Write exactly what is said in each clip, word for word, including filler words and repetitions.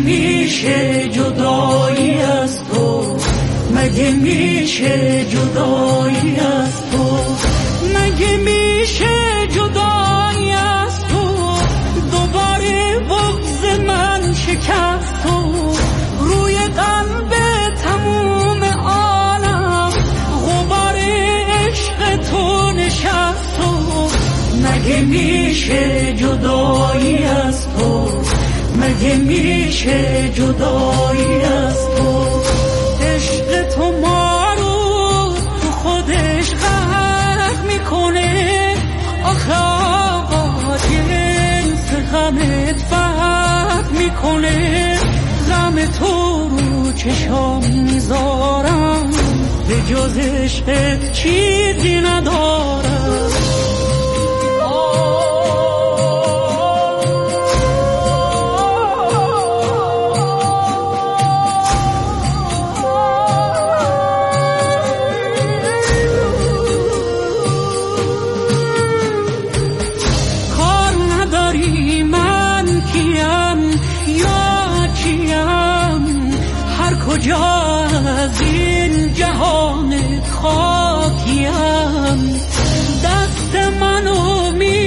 میشه جدایی از تو، مگه میشه جدایی از تو، مگه میشه جدایی از تو، دوباره بغض من شکست تو، روی قلب تموم عالم غبار عشق تو نشست تو، مگه میشه جدایی از تو، مگه میشه جدایی از تو، عشق تو ما رو تو خودش غرق میکنه، آخه آقا جنس غمت فرق میکنه، غم تو رو چشام میذارم به جز عشقت چیزی ندارم. کجا از این جهان خاکیم، دست منو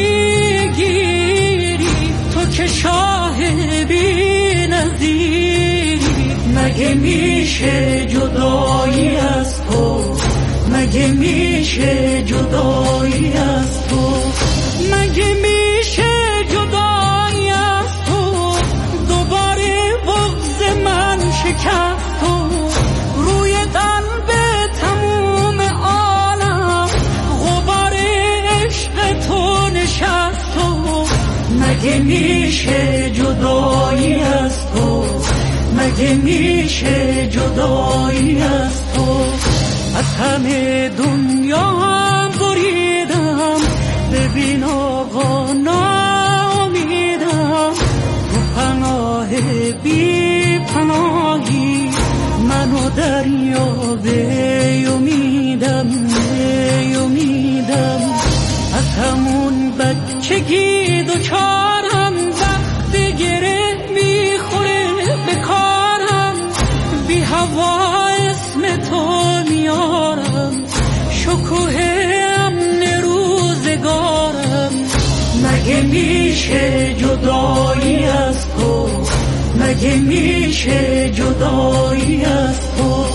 میگیری تو که شاه بی نظیری، مگه میشه جدایی از تو، مگه میشه جدایی از تو، مگه میشه جدایی از تو، دوباره بغض من شکست تو، روی قلب تموم عالم غبار عشق تو نشست تو، مگه میشه جدایی از تو، مگه میشه جدایی از تو، از همه دنیا هم بریدم، ببین آقا ناامیدم، تو پناه بی پناهی منو دریا به امیدم، به امیدم، از همون بچگی دوچارم، وقت گره میخوره به کارم، بی هوا اسم تو میارم، شکوه امن روزگارم، مگه میشه جدایی از تو، مگه میشه جدایی از تو.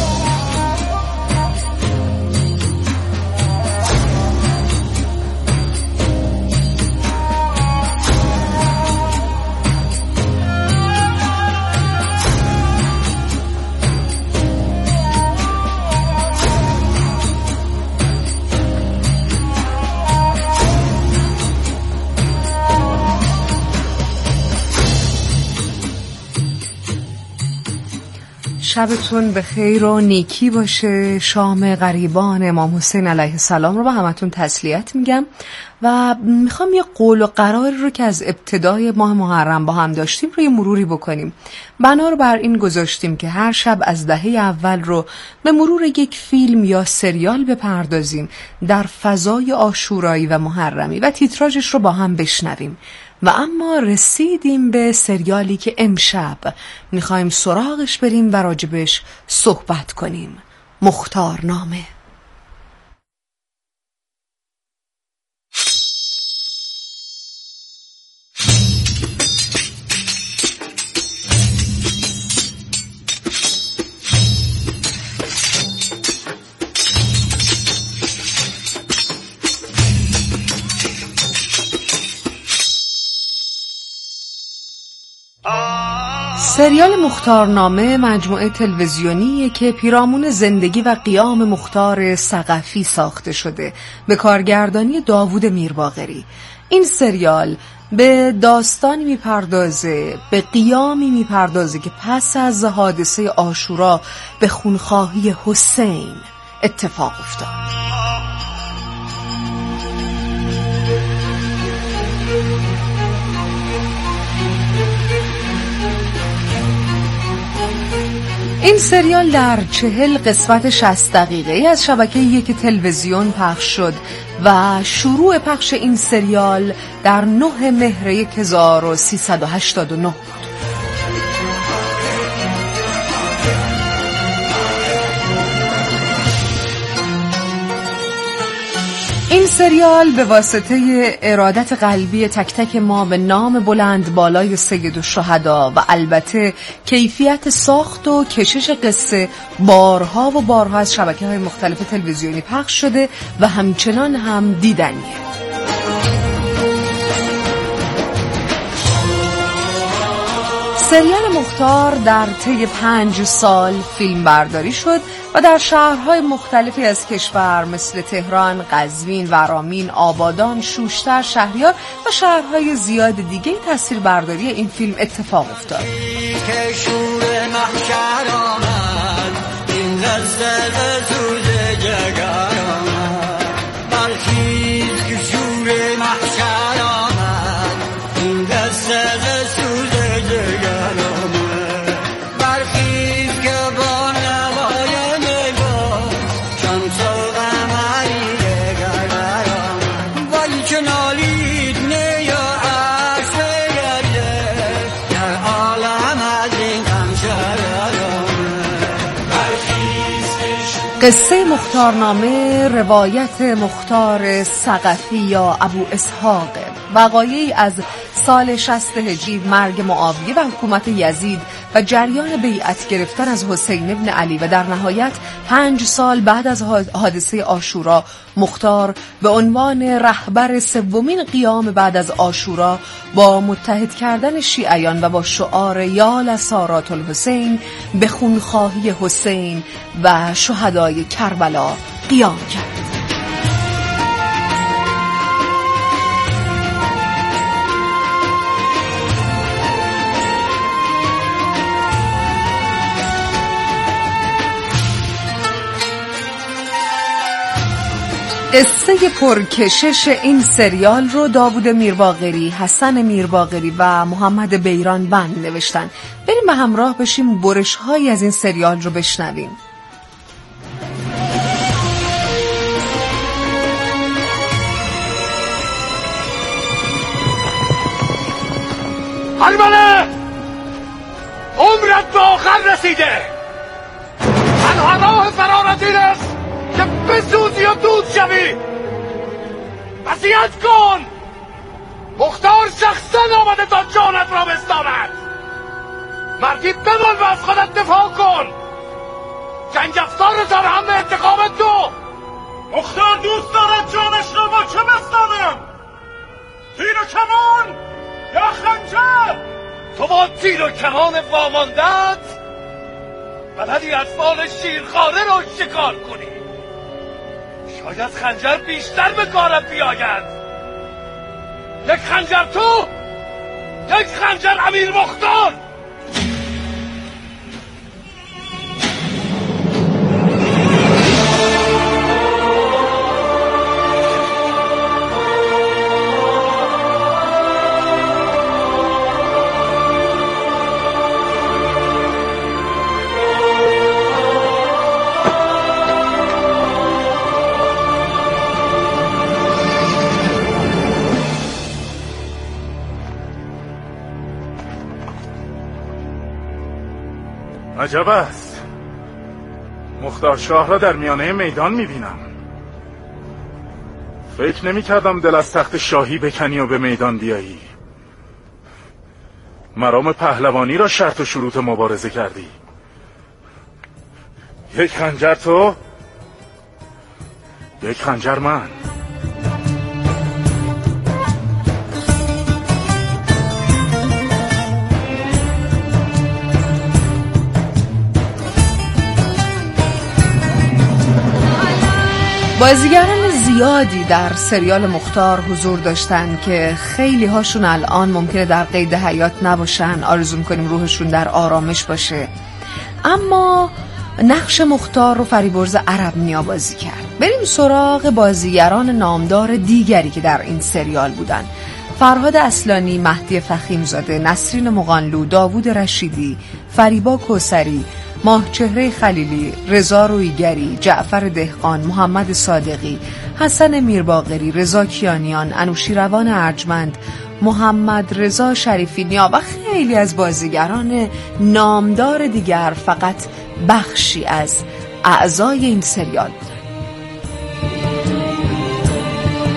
شبتون به خیر و نیکی باشه. شام غریبان امام حسین علیه السلام رو با همتون تسلیت میگم و میخوام یه قول و قراری رو که از ابتدای ماه محرم با هم داشتیم رو یه مروری بکنیم. بنا رو بر این گذاشتیم که هر شب از دهه اول رو به مرور یک فیلم یا سریال بپردازیم در فضای عاشورایی و محرمی و تیتراژش رو با هم بشنویم. و اما رسیدیم به سریالی که امشب میخوایم سراغش بریم و راجبش صحبت کنیم. مختارنامه. سریال مختارنامه مجموعه تلویزیونیه که پیرامون زندگی و قیام مختار ثقفی ساخته شده به کارگردانی داوود میرباقری. این سریال به داستانی میپردازه، به قیامی میپردازه که پس از حادثه عاشورا به خونخواهی حسین اتفاق افتاد. این سریال در چهل قسمت شصت دقیقه از شبکه یک تلویزیون پخش شد و شروع پخش این سریال در نه مهر هزار و سیصد و هشتاد و نه بود. سریال به واسطه ارادت قلبی تک تک ما به نام بلند بالای سید الشهدا و البته کیفیت ساخت و کشش قصه بارها و بارها از شبکه‌های مختلف تلویزیونی پخش شده و همچنان هم دیدنیه. سریال مختار در طی پنج سال فیلم برداری شد و در شهرهای مختلفی از کشور مثل تهران، قزوین، ورامین، آبادان، شوشتر، شهریار و شهرهای زیاد دیگه تاثیر برداری این فیلم اتفاق افتاد. قصه مختارنامه روایت مختار ثقفی یا ابو اسحاق، وقایعی از سال شصت هجری، مرگ معاویه و حکومت یزید و جریان بیعت گرفتن از حسین ابن علی و در نهایت پنج سال بعد از حادثه عاشورا مختار به عنوان رهبر سومین قیام بعد از عاشورا با متحد کردن شیعیان و با شعار یا لسارات الحسین به خونخواهی حسین و شهدای کربلا قیام کرد. قصه پرکشش این سریال رو داوود میرباقری، حسن میرباقری و محمد بیران بند نوشتن. بریم به همراه بشیم برش‌هایی از این سریال رو بشنویم. المنه عمرت به آخر رسیده، تنها راه فرارت این است که بسوزی و دود شوی. وصیت کن. مختار شخصا آمده تا جانت را بستاند. مردی بمان و از خودت دفاع کن. جنگ افزار را در هم انتقام تو. مختار دوست دارد جانش را با چه بستانم؟ تیر و کمان یا خنجر؟ تو با تیر و کمان واماندت بلدی از فال شیرخواره را شکار کنی. شاید خنجر بیشتر به کارت بیاید. یک خنجر تو، یک خنجر امیر مختار. عجب است. مختار شاه را در میانه میدان میبینم. فکر نمی کردم دل از تخت شاهی بکنی و به میدان بیایی. مرام پهلوانی را شرط و شروط مبارزه کردی. یک خنجر تو، یک خنجر من. بازیگران زیادی در سریال مختار حضور داشتن که خیلی هاشون الان ممکنه در قید حیات نباشن، آرزو می‌کنیم روحشون در آرامش باشه. اما نقش مختار رو فریبرز عرب‌نیا بازی کرد. بریم سراغ بازیگران نامدار دیگری که در این سریال بودن. فرهاد اصلانی، مهدی فخیمزاده، نسرین مغانلو، داوود رشیدی، فریبا کوثری، ماهچهره خلیلی، رضا رویگری، جعفر دهقان، محمد صادقی، حسن میرباقری، رضا کیانیان، انوشیروان ارجمند، محمد رضا شریفی نیا و خیلی از بازیگران نامدار دیگر فقط بخشی از اعضای این سریال بود.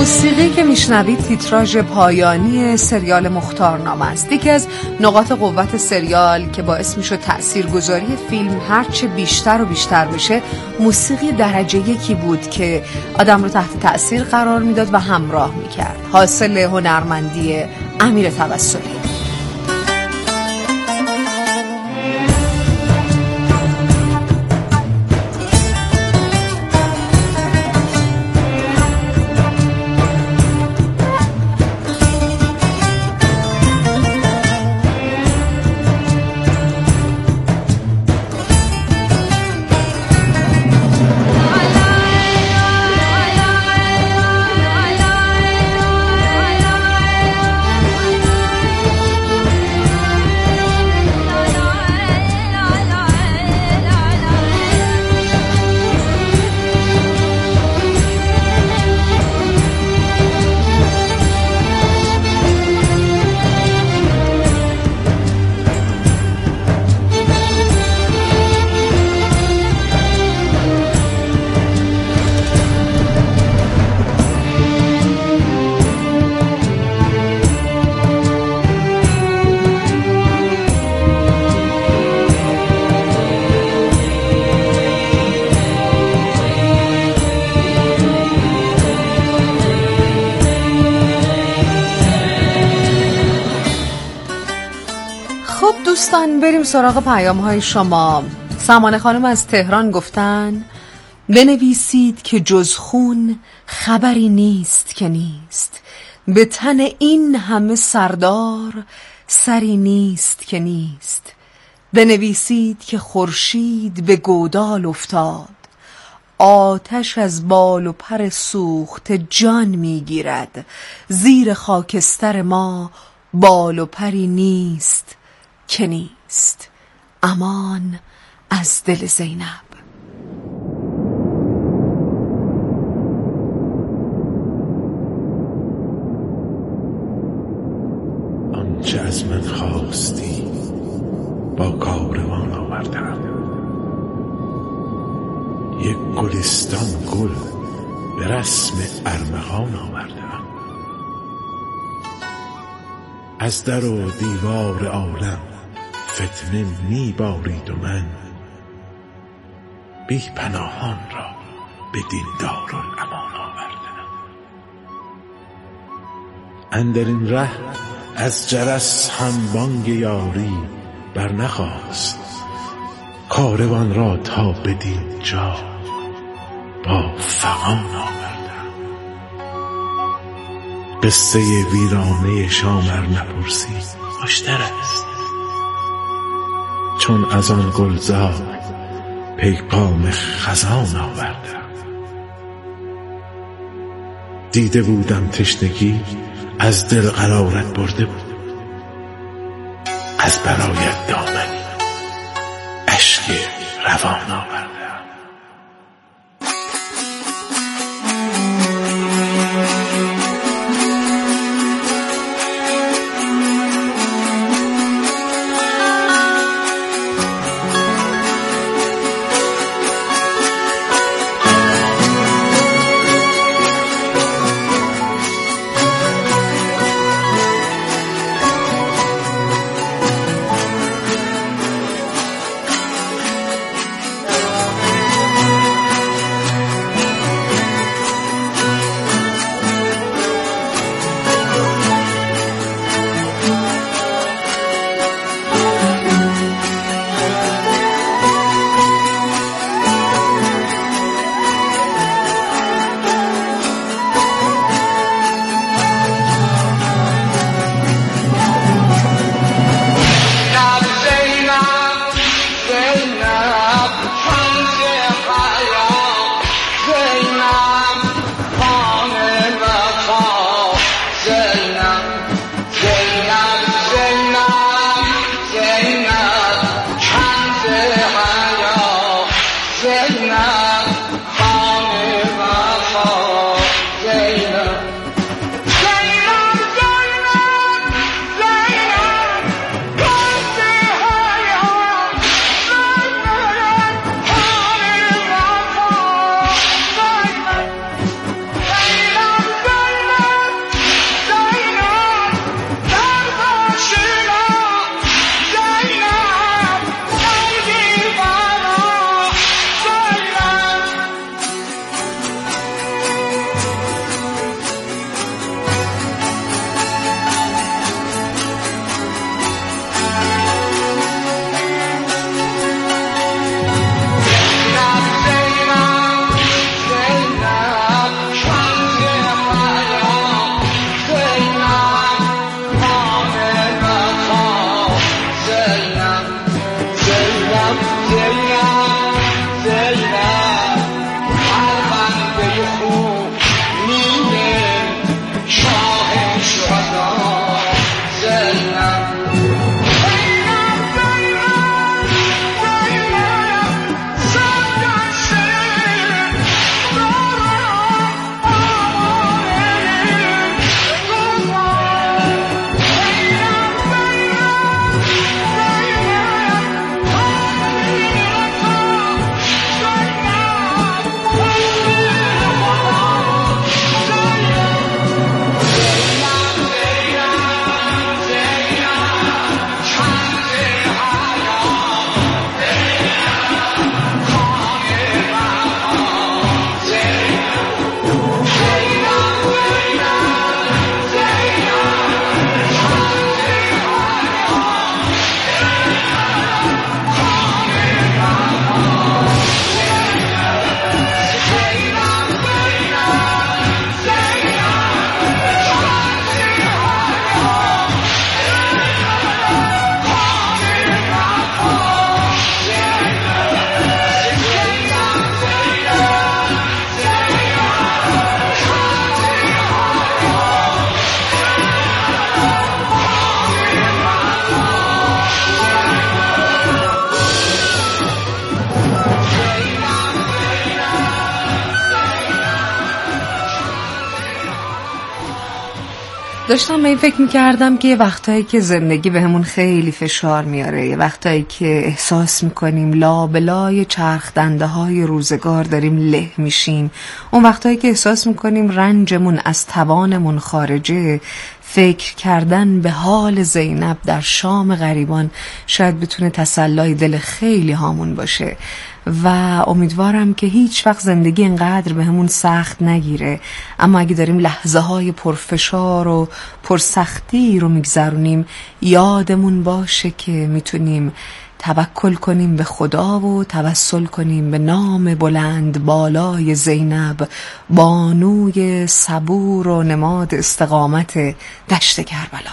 موسیقی که میشنوید تیتراژ پایانی سریال مختارنامه است. یکی از نقاط قوت سریال که باعث میشه تاثیرگذاری فیلم هرچه بیشتر و بیشتر بشه، موسیقی درجه یکی بود که آدم رو تحت تأثیر قرار میداد و همراه میکرد. حاصل هنرمندی امیر توسلی. دوستان بریم سراغ پیام های شما. سمانه خانم از تهران گفتن بنویسید که جز خون خبری نیست که نیست، به تن این همه سردار سری نیست که نیست. بنویسید که خورشید به گودال افتاد، آتش از بال و پر سوخت جان میگیرد، زیر خاکستر ما بال و پری نیست که نیست. امان از دل زینب. آنچه از من خواستی با کاروان آوردم، یک گلستان گل به رسم ارمغان آوردم. از در و دیوار عالم فتنه می بارید و من بی پناهان را به دین دارالامان آوردم. اندرین ره از جرس هم بانگ یاری بر نخواست، کاروان را تا بدین جا با فغان آوردم. قصه ویرانه شامر نپرسی خوشتر است، چون از آن گلزار پیغام خزان آوردم. دیده بودم تشنگی از دل قرارت برده بود، از برایت دامنی اشک روان آوردم. داشتم به این فکر میکردم که وقتایی که زندگی به همون خیلی فشار میاره، وقتایی که احساس میکنیم لابلای چرخ دنده های روزگار داریم له میشیم، اون وقتایی که احساس میکنیم رنجمون از توانمون خارجه، فکر کردن به حال زینب در شام غریبان شاید بتونه تسلای دل خیلی هامون باشه و امیدوارم که هیچ وقت زندگی اینقدر به همون سخت نگیره. اما اگه داریم لحظه های پرفشار و پرسختی رو میگذرونیم، یادمون باشه که میتونیم توکل کنیم به خدا و توسل کنیم به نام بلند بالای زینب، بانوی صبور و نماد استقامت دشت کربلا.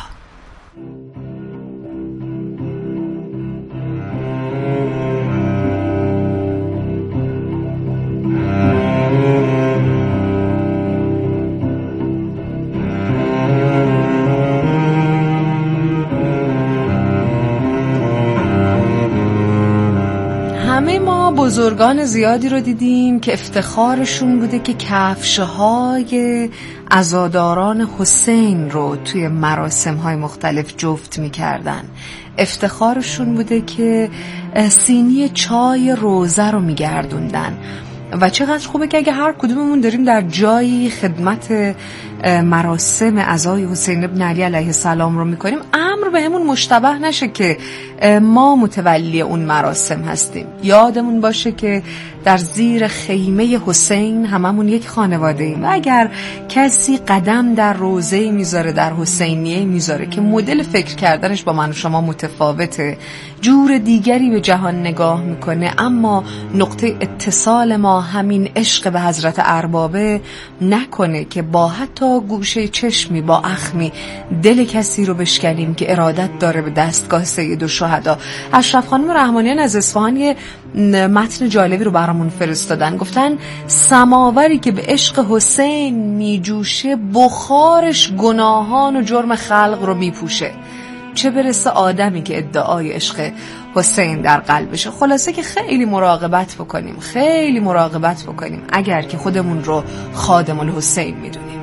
همه ما بزرگان زیادی رو دیدیم که افتخارشون بوده که کفش‌های عزاداران حسین رو توی مراسم‌های مختلف جفت می‌کردن. افتخارشون بوده که سینی چای روزه رو می‌گردوندن. و چقدر خوبه که اگه هر کدوممون داریم در جایی خدمت مراسم عزای حسین ابن علی علیه السلام رو میکنیم، امر به همون مشتبه نشه که ما متولی اون مراسم هستیم. یادمون باشه که در زیر خیمه حسین هممون یک خانواده ایم و اگر کسی قدم در روزه میذاره، در حسینیه میذاره که مدل فکر کردنش با من و شما متفاوته، جور دیگری به جهان نگاه میکنه، اما نقطه اتصال ما همین عشق به حضرت اربابه، نکنه که با حتی گوشه چشمی، با اخمی دل کسی رو بشکنیم که ارادت داره به دستگاه سید الشهدا. اشرف خانم رحمانیان از اصفهان یه متن جالبی رو برامون فرستادن. گفتن سماوری که به عشق حسین میجوشه، بخارش گناهان و جرم خلق رو میپوشه، چه برسه آدمی که ادعای عشق حسین در قلبشه. خلاصه که خیلی مراقبت بکنیم، خیلی مراقبت بکنیم اگر که خودمون رو خادم الحسین میدونیم.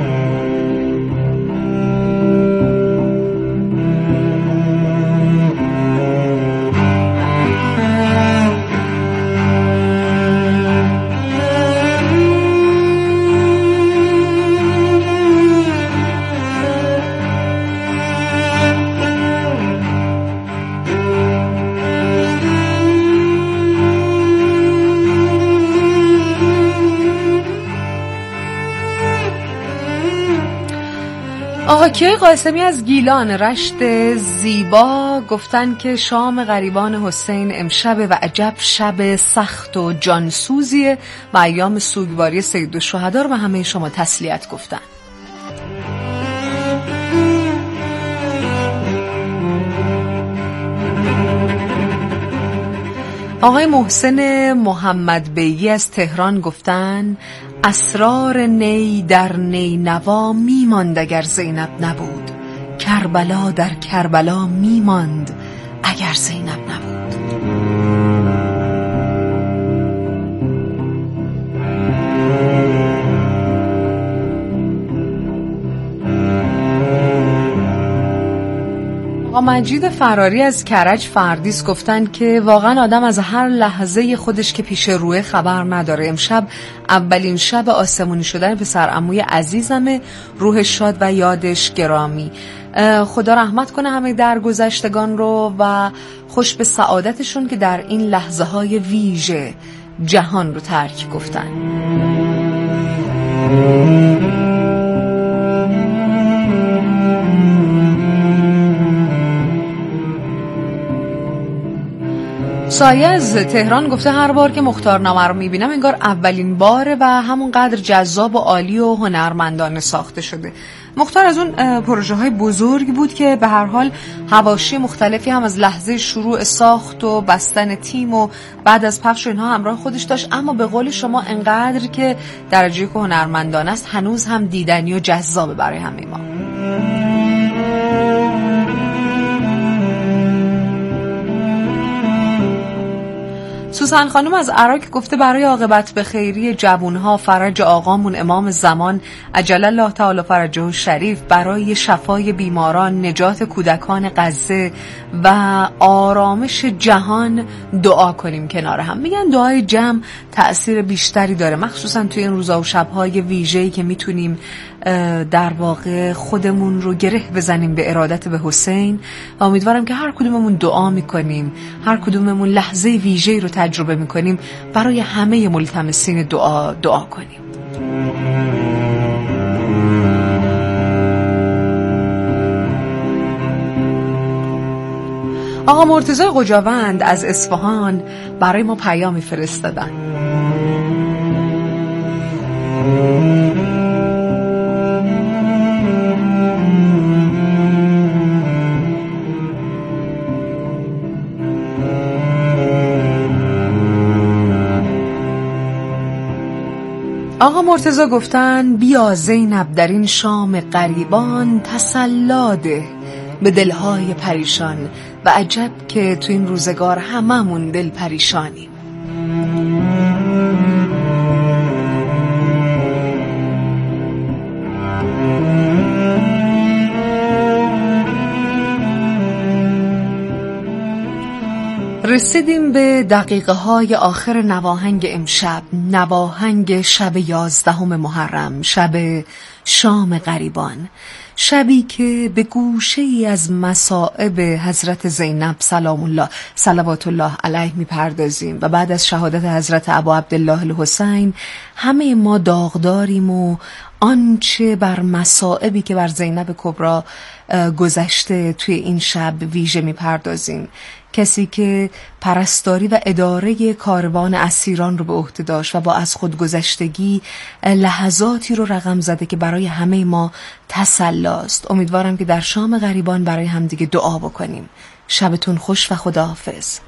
آقا کیای قاسمی از گیلان رشت زیبا گفتن که شام غریبان حسین امشب و عجب شب سخت و جانسوزیه و ایام سوگواری سید الشهدا رو به همه شما تسلیت گفتن. آقای محسن محمد بیگی از تهران گفتن اسرار نی در نی نوا میماند اگر زینب نبود، کربلا در کربلا میماند اگر زینب نبود. آقا مجید فراری از کرج فردیس گفتن که واقعا آدم از هر لحظه خودش که پیش روی خبر نداره. امشب اولین شب آسمونی شدن پسر عموی عزیزمه، روح شاد و یادش گرامی. خدا رحمت کنه همه درگذشتگان رو و خوش به سعادتشون که در این لحظه های ویژه جهان رو ترک گفتن. سایه از تهران گفته هر بار که مختارنامه رو میبینم انگار اولین باره و همونقدر جذاب و عالی و هنرمندانه ساخته شده. مختار از اون پروژه های بزرگ بود که به هر حال حواشی مختلفی هم از لحظه شروع ساخت و بستن تیم و بعد از پخش اینها همراه خودش داشت، اما به قول شما انقدر که درجه که هنرمندانه است هنوز هم دیدنی و جذابه برای همه ما. سوسن خانم از عراق گفته برای عاقبت به خیری جوانها، فرج آقامون امام زمان عجل الله تعالی فرجه شریف، برای شفای بیماران، نجات کودکان غزه و آرامش جهان دعا کنیم کنار هم. میگن دعای جمع تأثیر بیشتری داره، مخصوصا توی این روزا و شب‌های ویژه‌ای که میتونیم در واقع خودمون رو گره بزنیم به ارادت به حسین. و امیدوارم که هر کدوممون دعا میکنیم، هر کدوممون لحظه ویژه‌ای رو تجربه میکنیم، برای همه ملتمسین دعا دعا کنیم. آقا مرتضی قجاوند از اصفهان برای ما پیامی فرستادن. آقا مرتضی گفتن بیا زینب در این شام غریبان، تسلی ده به دلهای پریشان. و عجب که تو این روزگار هممون دل پریشانیم. رسیدیم به دقیقه های آخر نواهنگ امشب، نواهنگ شب یازدهم محرم، شب شام غریبان، شبی که به گوشه ای از مصائب حضرت زینب سلام الله صلوات الله علیه میپردازیم و بعد از شهادت حضرت ابا عبدالله الحسین همه ما داغداریم و آنچه بر مصائبی که بر زینب کبری گذشته توی این شب ویژه میپردازیم. کسی که پرستاری و اداره کاروان اسیران رو به عهده داشت و با از خودگذشتگی لحظاتی رو رقم زده که برای همه ما تسلی است. امیدوارم که در شام غریبان برای همدیگه دعا بکنیم. شبتون خوش و خداحافظ.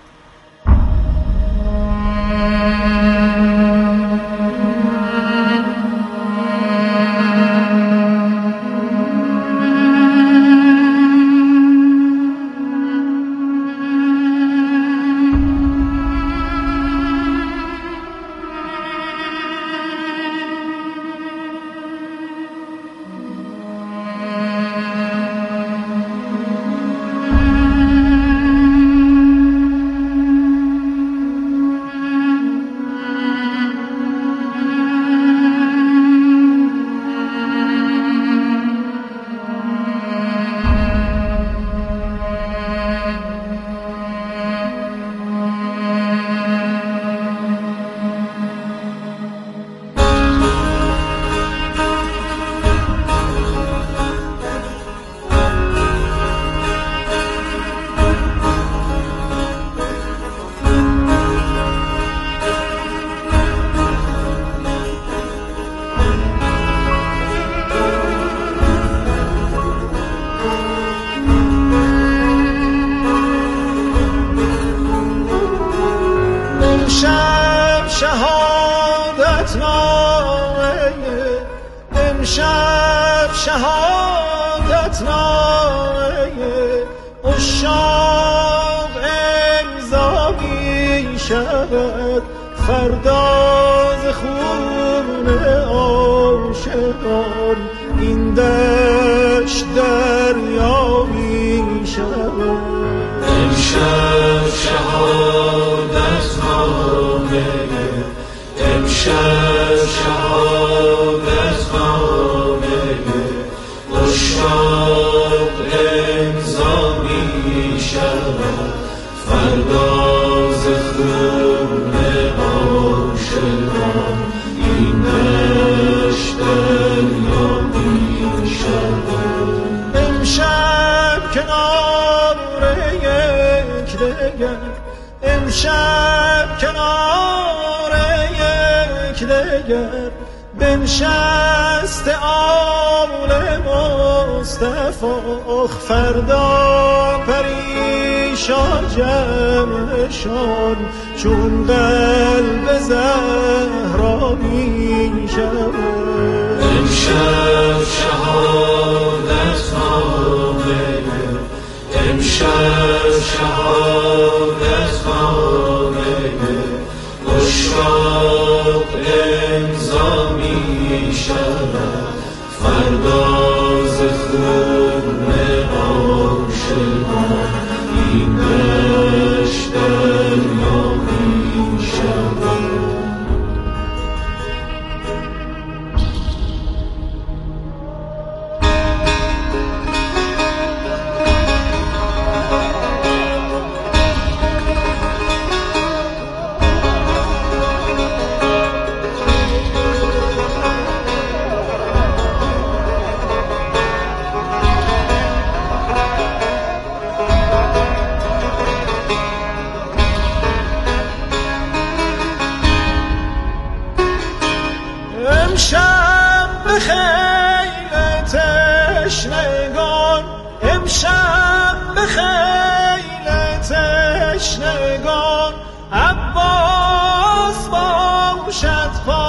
فرداز خون عاشقان این دشت دریا می شود. امشب شهادت نامه، امشب شهادت نامه اشتاق امضا می شود. فرداز خون عاشقان این دشت دریا می شود. امشب کنار یک دگر، امشب کنار یک دگر بنشست آل مصطفی. فردا پریشان جمعشان چون قلب زهرا می شود. امشب شهادت نامه، امشب شهادت نامه شود فردا ز خون عاشقان این دشت دریایی شود. امشب به خیل تشنگان امشب به خیل تشنگان عباس باشد